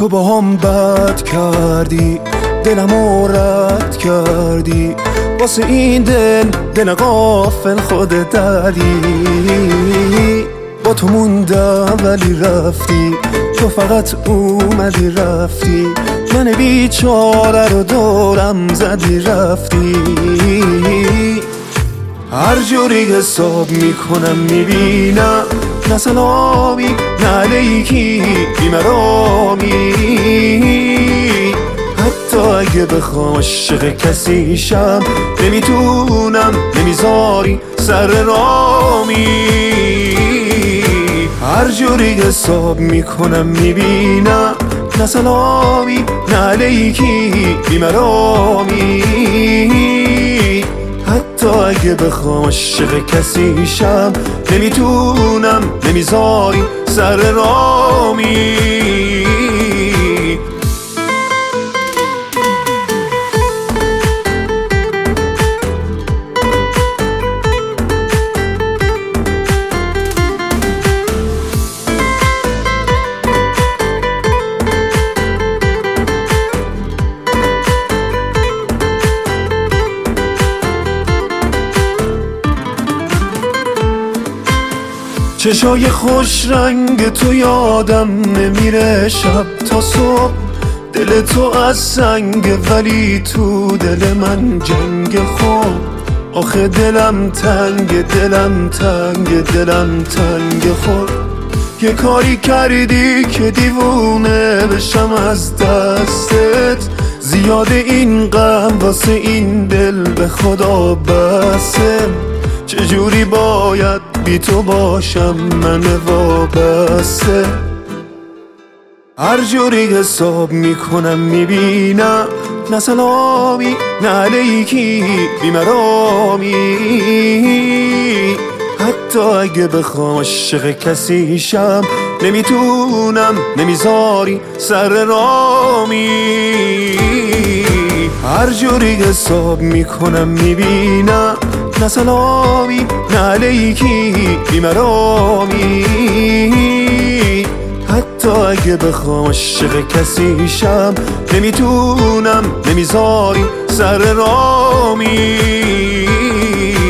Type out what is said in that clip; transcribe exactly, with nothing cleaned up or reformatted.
تو با هم بد کردی، دلمو رد کردی، واسه این دل دل غافل خودت دلی. با تو موندم ولی رفتی، تو فقط اومدی رفتی، من بیچاره رو دورم زدی رفتی. هر جوری حساب میکنم میبینم نه سلامی نه علیکی بیمرامی. حتی اگه بخوام عاشق کسی شم نمیتونم، نمیذاری سر رامی. هر جوری حساب میکنم میبینم نه سلامی نه علیکی بیمرامی. حتی اگه بخوام عاشق کسی شم نمیتونم، نمیذاری سر رامی. چشای خوش رنگ تو یادم نمیره شب تا صبح. دل تو از سنگ ولی تو دل من جنگ خوب. آخه دلم تنگ، دلم تنگ، دلم تنگ خود. یه کاری کردی که دیوونه بشم از دستت. زیاد این غم واسه این دل به خدا بسه. چجوری باید بی تو باشم من وابسته. هر جوری حساب میکنم میبینم نه سلامی نه علیکی بیمرامی. حتی اگه بخوام عاشق کسی شم نمیتونم، نمیذاری سر رامی. هر جوری حساب میکنم میبینم نه سلامی نه علیکی بیمرامی. حتی اگه بخوام عاشق کسی شم نمیتونم، نمیذاری سر رامی.